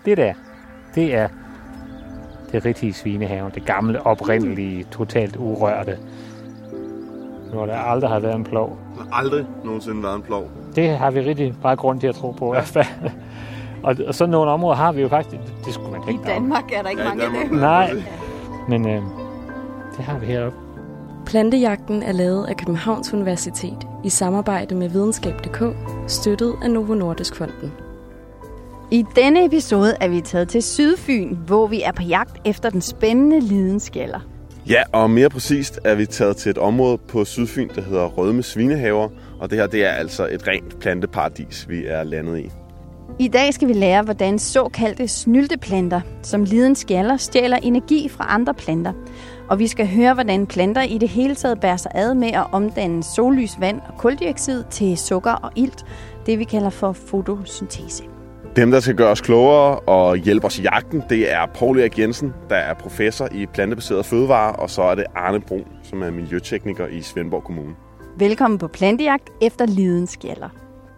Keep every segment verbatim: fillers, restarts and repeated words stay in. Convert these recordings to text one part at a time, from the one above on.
Det der, det er det rigtige Svinehaven. Det gamle, oprindelige, totalt urørte. Hvor der aldrig har været en plov. Der har aldrig nogensinde været en plov. Det har vi rigtig meget grund til at tro på i hvert fald. Og, og sådan nogle områder har vi jo faktisk. Det skulle man ikke. I Danmark er der ikke Ja, mange af Danmark, dem. Nej, men øh, det har vi heroppe. Plantejagten er lavet af Københavns Universitet i samarbejde med videnskab punktum d k, støttet af Novo Nordisk Fonden. I denne episode er vi taget til Sydfyn, hvor vi er på jagt efter den spændende lidenskaller. Ja, og mere præcist er vi taget til et område på Sydfyn, der hedder Rødme Svinehaver. Og det her, det er altså et rent planteparadis, vi er landet i. I dag skal vi lære, hvordan såkaldte snylteplanter, som lidenskaller, stjæler energi fra andre planter. Og vi skal høre, hvordan planter i det hele taget bærer sig ad med at omdanne sollys, vand og kuldioxid til sukker og ilt, det vi kalder for fotosyntese. Dem, der skal gøre os klogere og hjælpe os i jagten, det er Poul Erik Jensen, der er professor i plantebaserede fødevarer, og så er det Arne Brun, som er miljøtekniker i Svendborg Kommune. Velkommen på plantejagt efter lidenskaller.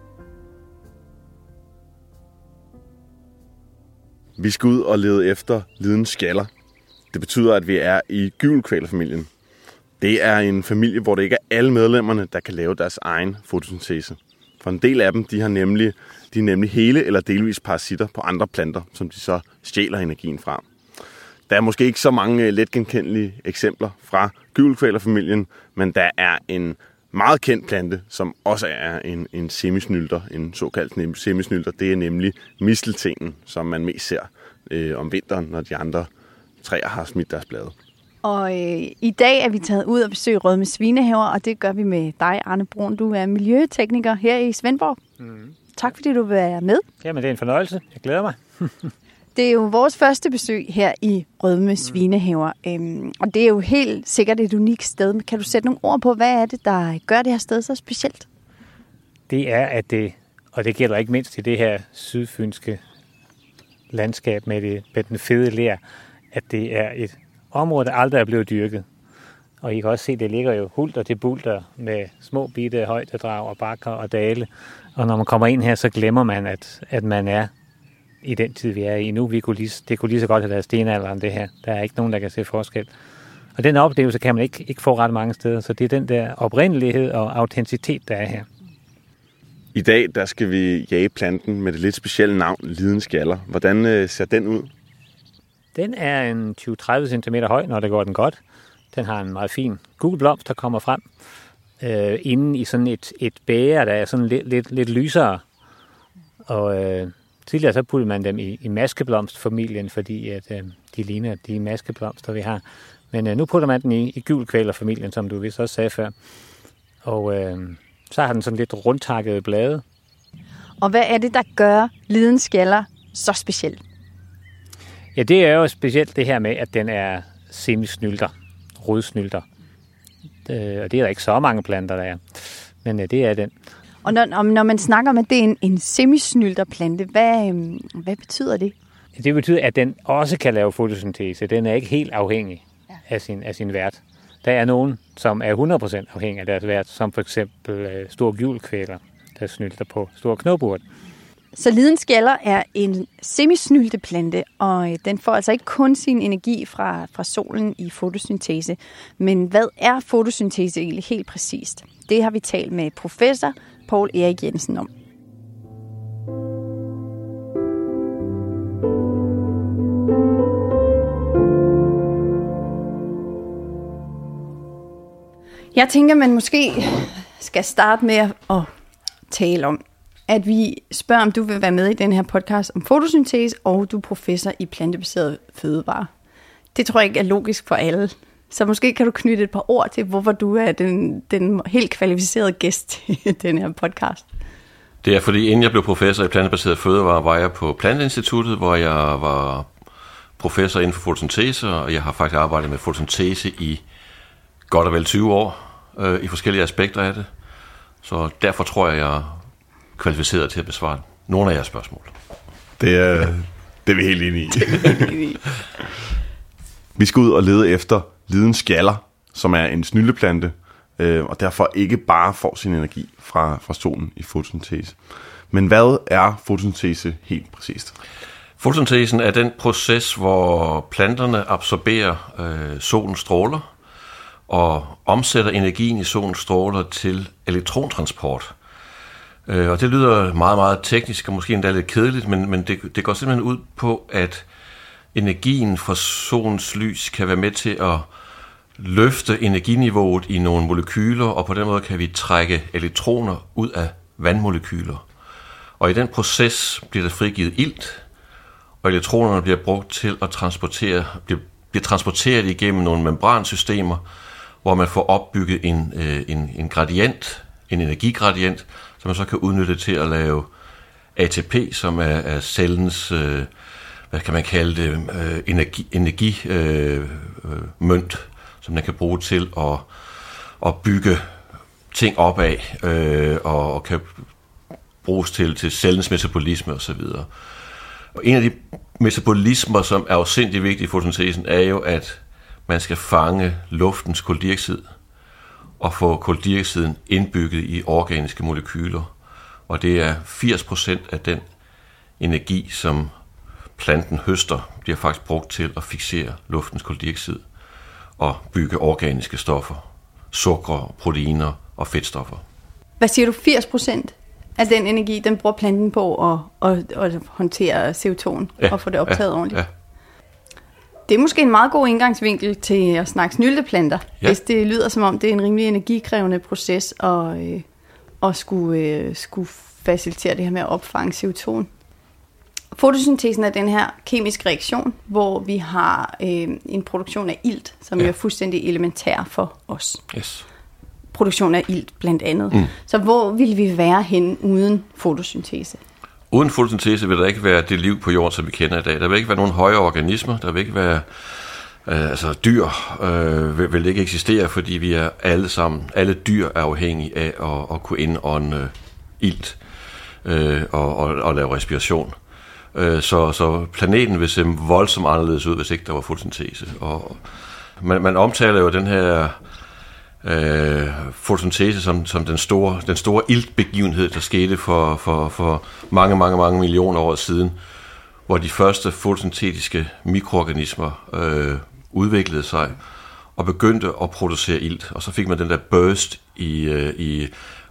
Vi skal ud og lede efter lidenskaller. Det betyder, at vi er i gyvelkvælerfamilien. Det er en familie, hvor det ikke er alle medlemmerne, der kan lave deres egen fotosyntese. For en del af dem, de har nemlig, de er nemlig hele eller delvis parasitter på andre planter, som de så stjæler energien fra. Der er måske ikke så mange letgenkendelige eksempler fra gyvelkvælerfamilien, men der er en meget kendt plante, som også er en, en semisnylter, en såkaldt semisnylter. Det er nemlig misteltenen, som man mest ser øh, om vinteren, når de andre træer har smidt deres blade. Og øh, i dag er vi taget ud og besøge Rødme Svinehaver, og det gør vi med dig, Arne Brun. Du er miljøtekniker her i Svendborg. Mm. Tak fordi du vil være med. Jamen, det er en fornøjelse. Jeg glæder mig. Det er jo vores første besøg her i Rødme Svinehaver, øhm, og det er jo helt sikkert et unikt sted. Kan du sætte nogle ord på, hvad er det, der gør det her sted så specielt? Det er, at det, og det gælder ikke mindst i det her sydfynske landskab med, det, med den fede ler, at det er et område, der aldrig er blevet dyrket. Og I kan også se, at det ligger jo hulter til bulter med små bitte højdedrag og bakker og dale. Og når man kommer ind her, så glemmer man, at, at man er i den tid, vi er i nu. Vi kunne lige, det kunne lige så godt have været stenalderen, det her. Der er ikke nogen, der kan se forskel. Og den oplevelse kan man ikke, ikke få ret mange steder. Så det er den der oprindelighed og autenticitet, der er her. I dag der skal vi jage planten med det lidt specielle navn lidenskaller. Hvordan øh, ser den ud? Den er en tyve til tredive centimeter høj, når det går den godt. Den har en meget fin gul blomst, der kommer frem. Øh, inde i sådan et, et bæger, der er sådan lidt, lidt, lidt lysere. Og øh, tidligere så puttede man dem i, i maskeblomstfamilien, fordi at, øh, de ligner de maskeblomster, vi har. Men øh, nu putter man den i, i gyvelkvælerfamilien, som du vist også sagde før. Og øh, så har den sådan lidt rundtakkede blade. Og hvad er det, der gør lidenskaller så specielt? Ja, det er jo specielt det her med, at den er semisnylter, rodsnylter. Øh, og det er der ikke så mange planter, der er. Men øh, det er den. Og når, når man snakker om, at det er en, en semisnylterplante, hvad, øh, hvad betyder det? Det betyder, at den også kan lave fotosyntese. Den er ikke helt afhængig af sin, af sin vært. Der er nogen, som er hundrede procent afhængig af deres vært, som for eksempel øh, stor gyvelkvæler, der snylter på stor knopurt. Så lidenskaller er en semisnylteplante, og øh, den får altså ikke kun sin energi fra, fra solen i fotosyntese. Men hvad er fotosyntese egentlig helt præcist? Det har vi talt med professor Poul Erik Jensen om. Jeg tænker, man måske skal starte med at tale om, at vi spørger, om du vil være med i den her podcast om fotosyntese, og du er professor i plantebaseret fødevarer. Det tror jeg ikke er logisk for alle. Så måske kan du knytte et par ord til, hvorfor du er den, den helt kvalificerede gæst til den her podcast. Det er fordi, inden jeg blev professor i plantebaseret fødevarer, var jeg på Planteinstituttet, hvor jeg var professor inden for fotosyntese, og jeg har faktisk arbejdet med fotosyntese i godt og vel tyve år, øh, i forskellige aspekter af det. Så derfor tror jeg, jeg er kvalificeret til at besvare nogle af jeres spørgsmål. Det er, det er vi helt enige i. Vi skal ud og lede efter lidenskaller, som er en snylteplante, øh, og derfor ikke bare får sin energi fra, fra solen i fotosyntese. Men hvad er fotosyntese helt præcist? Fotosyntesen er den proces, hvor planterne absorberer øh, solens stråler og omsætter energien i solens stråler til elektrontransport. Øh, og det lyder meget, meget teknisk og måske endda lidt kedeligt, men, men det, det går simpelthen ud på, at energien fra solens lys kan være med til at løfte energiniveauet i nogle molekyler, og på den måde kan vi trække elektroner ud af vandmolekyler. Og i den proces bliver der frigivet ilt, og elektronerne bliver brugt til at transportere, bliver, bliver transporteret igennem nogle membransystemer, hvor man får opbygget en, øh, en, en gradient, en energigradient, som man så kan udnytte til at lave A T P, som er, er cellens, øh, hvad kan man kalde det, øh, energi, energimønt, øh, som man kan bruge til at, at bygge ting op af, øh, og, og kan bruges til, til cellens metabolisme osv. Og en af de metabolismer, som er afsindig vigtige i fotosyntesen, er jo, at man skal fange luftens kuldioxid og få kuldioxiden indbygget i organiske molekyler. Og det er firs procent af den energi, som planten høster, bliver faktisk brugt til at fiksere luftens kuldioxid og bygge organiske stoffer, sukker, proteiner og fedtstoffer. Hvad siger du, firs procent af den energi, den bruger planten på at, at, at håndtere C O to ja, og få det optaget ja, ordentligt? Ja. Det er måske en meget god indgangsvinkel til at snakke snylteplanter, ja. Hvis det lyder som om, det er en rimelig energikrævende proces at, øh, at skulle, øh, skulle facilitere det her med at opfange C O to. Fotosyntesen er den her kemiske reaktion, hvor vi har øh, en produktion af ilt, som ja. er fuldstændig elementær for os. Yes. Produktion af ilt blandt andet. Mm. Så hvor vil vi være henne uden fotosyntese? Uden fotosyntese vil der ikke være det liv på jorden, som vi kender i dag. Der vil ikke være nogen højere organismer, der vil ikke være øh, altså dyr øh, vil, vil ikke eksistere, fordi vi er alle sammen, alle dyr er afhængige af at, at kunne indånde øh, ilt øh, og, og, og lave respiration. Øh, så, så planeten vil se voldsomt anderledes ud, hvis ikke der var fotosyntese. Og man, man omtaler jo den her øh, fotosyntese som, som den store, den store iltbegivenhed, der skete for, for, for mange, mange, mange millioner år siden, hvor de første fotosyntetiske mikroorganismer øh, udviklede sig og begyndte at producere ilt. Og så fik man den der burst i, øh, i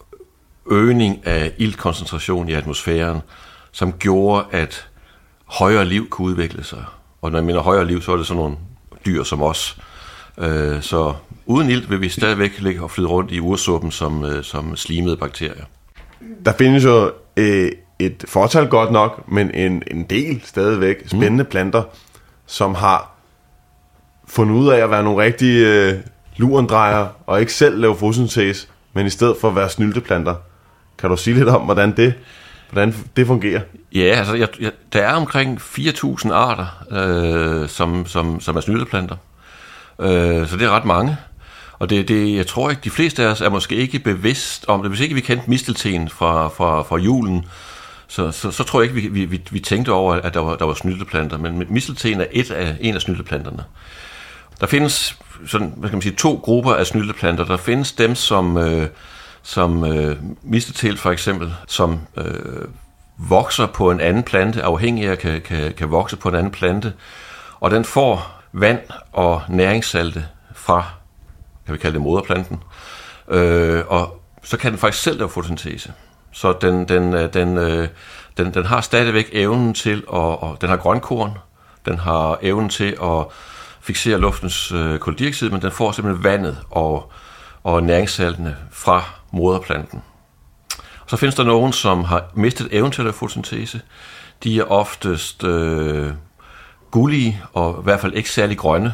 øgning af iltkoncentration i atmosfæren, som gjorde, at højere liv kunne udvikle sig. Og når jeg mener højere liv, så er det sådan nogle dyr som os. Øh, så uden ilt vil vi stadigvæk ligge og flyde rundt i ursuppen som, øh, som slimede bakterier. Der findes jo øh, et fortal godt nok, men en, en del stadigvæk spændende mm. planter, som har fundet ud af at være nogle rigtige øh, lurendrejer, og ikke selv lave fotosyntese, men i stedet for at være snylteplanter. Kan du sige lidt om, hvordan det, hvordan det fungerer? Ja, altså jeg, jeg, der er omkring fire tusind arter, øh, som, som, som er snylteplanter. Øh, så det er ret mange. Og det, det, jeg tror ikke, de fleste af os er måske ikke bevidst om det. Hvis ikke vi kendte mistelten fra, fra, fra julen, så, så, så tror jeg ikke, vi, vi, vi tænkte over, at der var, der var snylteplanter. Men mistelten er et af, en af snylteplanterne. Der findes sådan, hvad kan man sige, to grupper af snylteplanter. Der findes dem, som, øh, som øh, mistelten for eksempel, som øh, vokser på en anden plante, afhængig af kan, kan, kan vokse på en anden plante, og den får vand og næringssalte fra, kan vi kalde det moderplanten, øh, og så kan den faktisk selv lave fotosyntese. Så den, den, den, øh, den, den har stadigvæk evnen til, at, og den har grønkorn, den har evnen til at fiksere luftens øh, kuldioxid, men den får simpelthen vandet og, og næringssaltene fra moderplanten. Så findes der nogen, som har mistet evnen til at lave fotosyntese. De er oftest øh, gullige og i hvert fald ikke særlig grønne.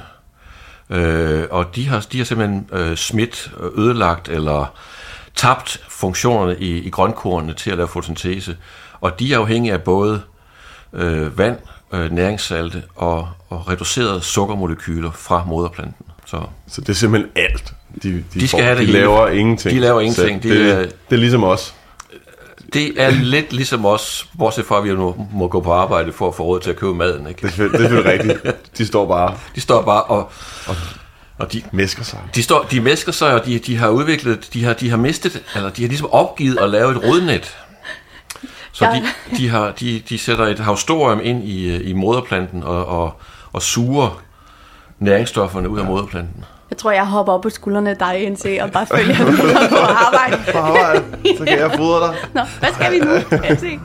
Øh, og de har, de har simpelthen øh, smidt, ødelagt eller tabt funktionerne i, i grønkornene til at lave fotosyntese. Og de er afhængige af både øh, vand, øh, næringssalte og, og reducerede sukkermolekyler fra moderplanten. Så, så det er simpelthen alt. De, de, de skal får, have det de hele. laver ingenting. De laver ingenting. Det, det, er, det er ligesom os. Det er lidt ligesom os, bortset fra, at vi nu må gå på arbejde for at få råd til at købe maden. Ikke? Det er selvfølgelig rigtigt. De står bare. De står bare og, og, og de mæsker sig. De, står, de mæsker sig, og de, de har udviklet, de har, de har mistet, eller de har ligesom opgivet at lave et rodnet. Så de, de, har, de, de sætter et haustorium ind i, i moderplanten og, og, og suger næringsstofferne ud af moderplanten. Jeg tror, jeg hopper op på skuldrene af dig, N C, og bare følger videre på arbejde. På arbejde, så kan jeg fodre dig. Nå, hvad skal vi nu, N C?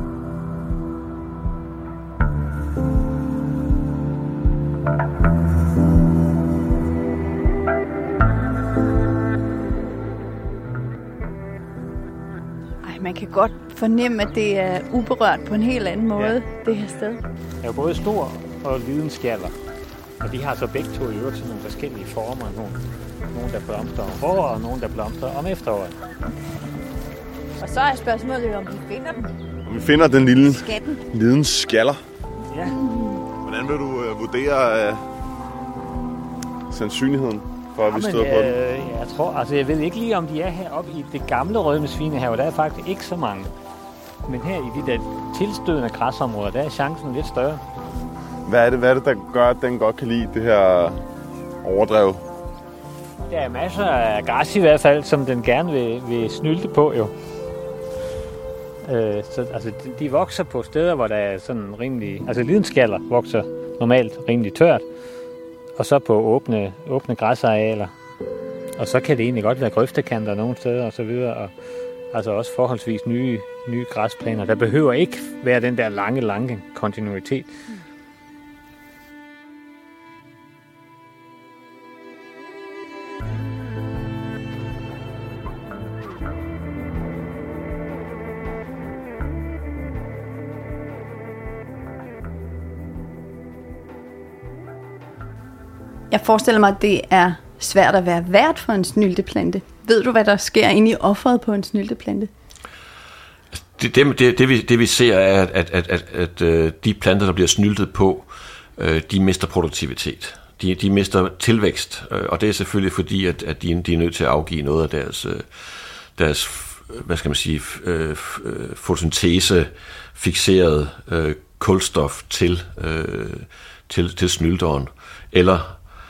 Ej, man kan godt fornemme, at det er uberørt på en helt anden måde, ja. Det her sted. Der er jo både stor og lidenskaller, og de har så begge to i øvrigt nogle forskellige former. Nogle, nogle der blomstrer om foråret, og nogle der blomstrer om efteråret. Og så er spørgsmålet jo, om vi finder den. Vi finder den lille Skatten. lidenskaller. Ja. Hvordan vil du uh, vurdere uh, sandsynligheden for, at vi Jamen, støder på den? Øh, jeg tror, altså jeg ved ikke lige, om de er heroppe i det gamle Rødme Svinehave. Der er faktisk ikke så mange. Men her i de der tilstødende græsområder, der er chancen lidt større. Hvad er det, hvad er det der gør, at den godt kan lide det her overdrev? Der er masser af græs i hvert fald, som den gerne vil, vil snylte på jo. Øh, så, altså, de, de vokser på steder, hvor der er sådan rimelig... Altså lidenskaller vokser normalt rimelig tørt. Og så på åbne, åbne græsarealer. Og så kan det egentlig godt være grøftekanter nogle steder og så videre. Og altså også forholdsvis nye, nye græsplæner. Der behøver ikke være den der lange, lange kontinuitet. Jeg forestiller mig, at det er svært at være vært for en snylteplante. Ved du, hvad der sker inde i offeret på en snylteplante? Det, det, det, det, vi, det vi ser er, at, at, at, at, at de planter, der bliver snyltet på, de mister produktivitet. De, de mister tilvækst, og det er selvfølgelig fordi, at, at de, de er nødt til at afgive noget af deres, deres hvad skal man sige, fotosyntese fixeret kulstof til, til, til snylteren, eller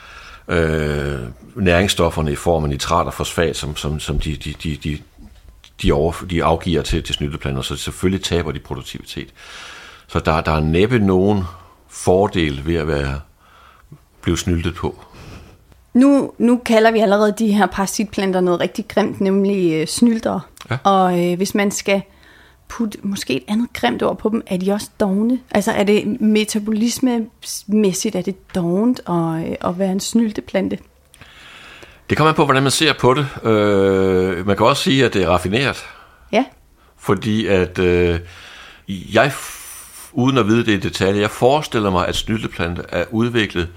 Øh, næringsstofferne i form af nitrat og fosfat, som, som, som de, de, de, de, de, over, de afgiver til, til snylteplanter, så selvfølgelig taber de produktivitet. Så der, der er næppe nogen fordel ved at være blive snyltet på. Nu, nu kalder vi allerede de her parasitplanter noget rigtig grimt, nemlig øh, snyltere. Ja. Og øh, hvis man skal putte måske et andet grimt ord på dem, er de også dogne? Altså er det metabolismemæssigt, er det dovent at, at være en snylteplante? Det kommer an på, hvordan man ser på det. Øh, man kan også sige, at det er raffineret. Ja. Fordi at øh, jeg, uden at vide det i detalje, jeg forestiller mig, at snylteplanter er udviklet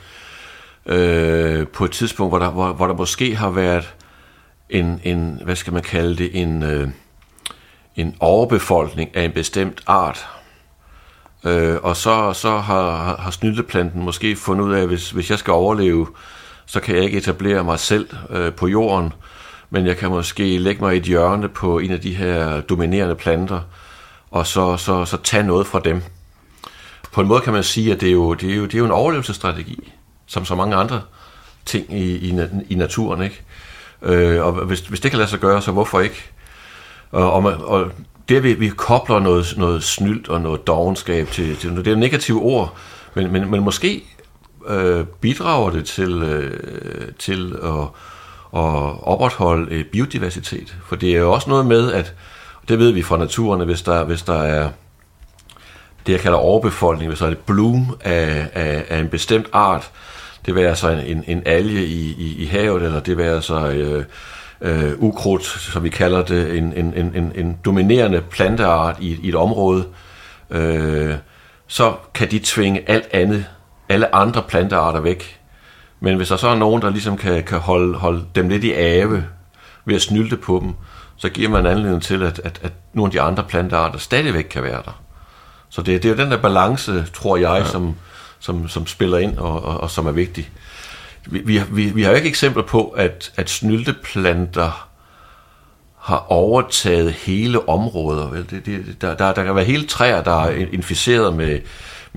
øh, på et tidspunkt, hvor der, hvor, hvor der måske har været en, en, hvad skal man kalde det, en... Øh, en overbefolkning af en bestemt art. Øh, og så, så har, har snylteplanten måske fundet ud af, at hvis, hvis jeg skal overleve, så kan jeg ikke etablere mig selv øh, på jorden, men jeg kan måske lægge mig i et hjørne på en af de her dominerende planter, og så, så, så tage noget fra dem. På en måde kan man sige, at det er jo, det er jo, det er jo en overlevelsesstrategi, som så mange andre ting i, i, i naturen, ikke? Øh, og hvis, hvis det kan lade sig gøre, så hvorfor ikke? Og, og, og det, vi, vi kobler noget, noget snylt og noget dovenskab til, til, det er et negativt ord, men, men, men måske øh, bidrager det til, øh, til at, at opretholde biodiversitet. For det er jo også noget med, at det ved vi fra naturen, hvis der, hvis der er det, jeg kalder overbefolkning, hvis der er et bloom af, af, af en bestemt art, det vil altså en, en, en alge i, i, i havet, eller det vil altså... Øh, Uh, ukrudt, som vi kalder det, en, en, en, en dominerende planteart i, i et område, uh, så kan de tvinge alt andet, alle andre plantearter væk. Men hvis der så er nogen, der ligesom kan, kan holde, holde dem lidt i ave ved at snylte på dem, så giver man anledning til, at, at, at nogle af de andre plantearter stadigvæk kan være der. Så det, det er jo den der balance, tror jeg, ja. som, som, som spiller ind og, og, og som er vigtig. Vi, vi, vi, vi har jo ikke eksempler på, at, at snylteplanter har overtaget hele områder. Vel? Det, det, der, der, der kan være hele træer, der er inficeret med,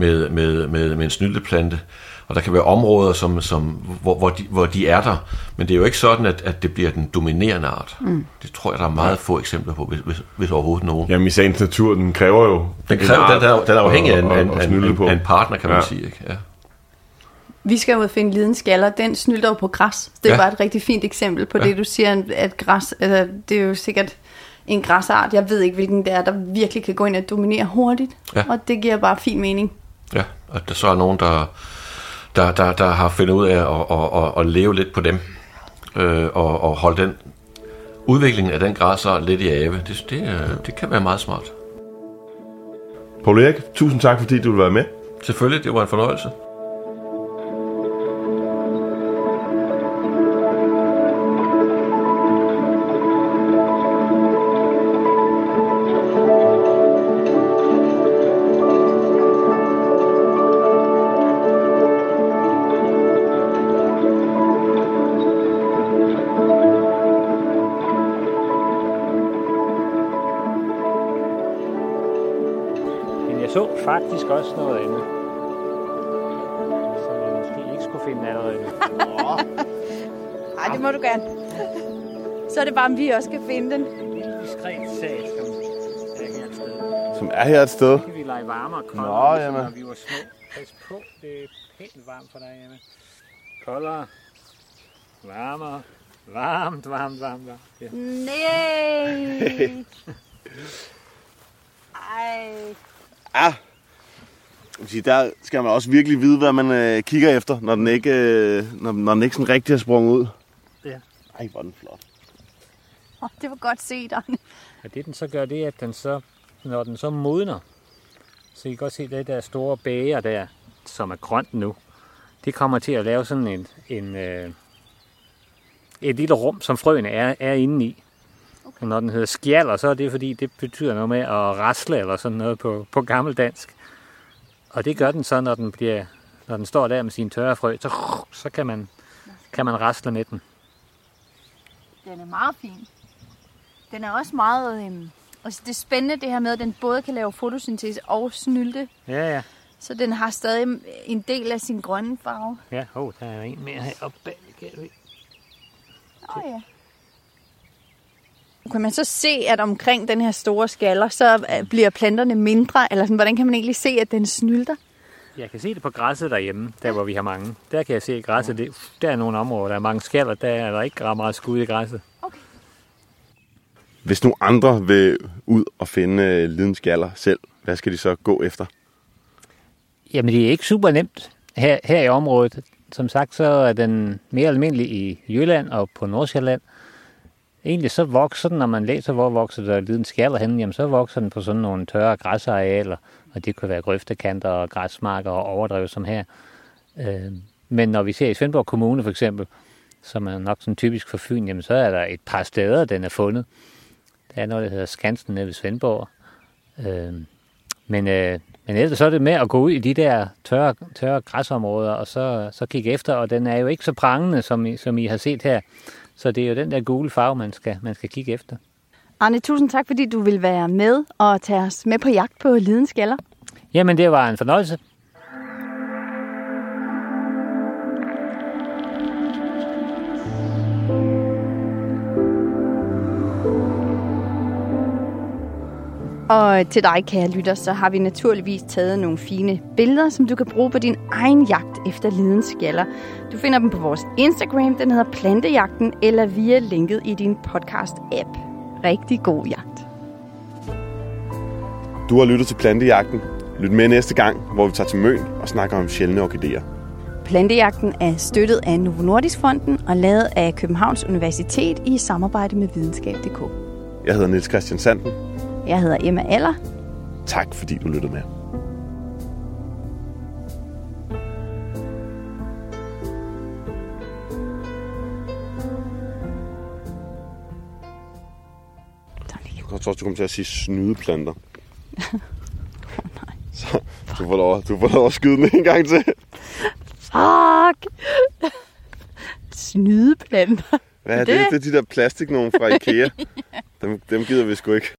med, med, med, med en snylteplante. Og der kan være områder, som, som, hvor, hvor, de, hvor de er der, men det er jo ikke sådan, at, at det bliver den dominerende art. Mm. Det tror jeg, der er meget få eksempler på, hvis, hvis, hvis overhovedet nogen. Jamen i sagens natur, den kræver jo... Den, kræver, den, den, den er afhængig af en, en, en, en partner, kan man ja. sige. Ikke? Ja. Vi skal jo finde lidenskaller. Den snylter jo på græs. Det er ja. bare et rigtig fint eksempel på ja. det, du siger, at græs... Altså, det er jo sikkert en græsart. Jeg ved ikke, hvilken det er, der virkelig kan gå ind og dominere hurtigt. Ja. Og det giver bare fin mening. Ja, og der så er nogen, der... Der, der, der har fundet ud af at, at, at, at leve lidt på dem, øh, og, og holde den udvikling af den græsart lidt i ave. Det, det, det kan være meget smart. Poul Erik, tusind tak, fordi du ville være med. Selvfølgelig, det var en fornøjelse. Så faktisk også noget andet, som jeg måske ikke skulle finde allerede. Nej, det må du gerne. Så er det bare, om vi også kan finde den. En lille diskret sag, som er her et sted. Som er her et sted? Så kan vi lege varmere og koldere, Nå, ligesom, jamen. når vi var små. Pas på, det er pænt varmt for dig, Emma. Koldere, varmere, varmt, varmt, varmt, varmt. Ja. Nej! Ej... Ah, der skal man også virkelig vide, hvad man øh, kigger efter, når den ikke, øh, når, når den ikke sådan rigtig har sprunget ud. Ja. Ej, hvor er den flot. Oh, det var godt set, Arne. Og det den så gør, det er, at den så, når den så modner, så I kan godt se det der store bæger der, som er grønt nu, det kommer til at lave sådan en, en øh, et lille rum, som frøene er, er inde i. Okay. Når den hedder skjalder, så er det fordi, det betyder noget med at rasle eller sådan noget på, på gammeldansk. Og det gør den så, når den, bliver, når den står der med sine tørre frø, så, så kan, man, kan man rasle med den. Den er meget fin. Den er også meget... Øh, og det er spændende det her med, at den både kan lave fotosyntese og snylte. Ja, ja. Så den har stadig en del af sin grønne farve. Ja, oh, der er en mere heroppe bag. Åh oh, ja. Kan man så se, at omkring den her store skaller, så bliver planterne mindre? Eller sådan, hvordan kan man egentlig se, at den snylter? Jeg kan se det på græsset derhjemme, der hvor vi har mange. Der kan jeg se, at græsset, det, der er nogle områder, der er mange skaller, der er der ikke ret meget skud i græsset. Okay. Hvis nogle andre vil ud og finde lidenskaller selv, hvad skal de så gå efter? Jamen, det er ikke super nemt her, her i området. Som sagt, så er den mere almindelig i Jylland og på Nordsjælland. Egentlig så vokser den, når man læser, hvor vokser der lidenskaller henne, jamen så vokser den på sådan nogle tørre græsarealer, og det kan være grøftekanter og græsmarker og overdrev som her. Men når vi ser i Svendborg Kommune for eksempel, som er nok sådan typisk for Fyn, jamen så er der et par steder, den er fundet. Der er noget, der hedder Skansen nede ved Svendborg. Men, men ellers så er det med at gå ud i de der tørre, tørre græsområder, og så, så kigge efter, og den er jo ikke så prangende, som I, som I har set her. Så det er jo den der gule farve, man skal, man skal kigge efter. Arne, tusind tak, fordi du vil være med og tage os med på jagt på lidenskaller. Jamen, det var en fornøjelse. Og til dig, kære lytter, så har vi naturligvis taget nogle fine billeder, som du kan bruge på din egen jagt efter lidenskaller. Du finder dem på vores Instagram, den hedder Plantejagten, eller via linket i din podcast-app. Rigtig god jagt. Du har lyttet til Plantejagten. Lyt med næste gang, hvor vi tager til Møn og snakker om sjældne orkideer. Plantejagten er støttet af Novo Nordisk Fonden og lavet af Københavns Universitet i samarbejde med videnskab punktum d k. Jeg hedder Niels Christian Sanden. Jeg hedder Emma Aller. Tak fordi du lyttede med. Jeg tror, du kommer til at sige snydeplanter. Åh oh, nej. Så du får lov, du får lov at skyde den en gang til. Fuck! Snydeplanter. Hvad er det? Det er de der plastiknogen fra IKEA. Dem, dem gider vi sgu ikke.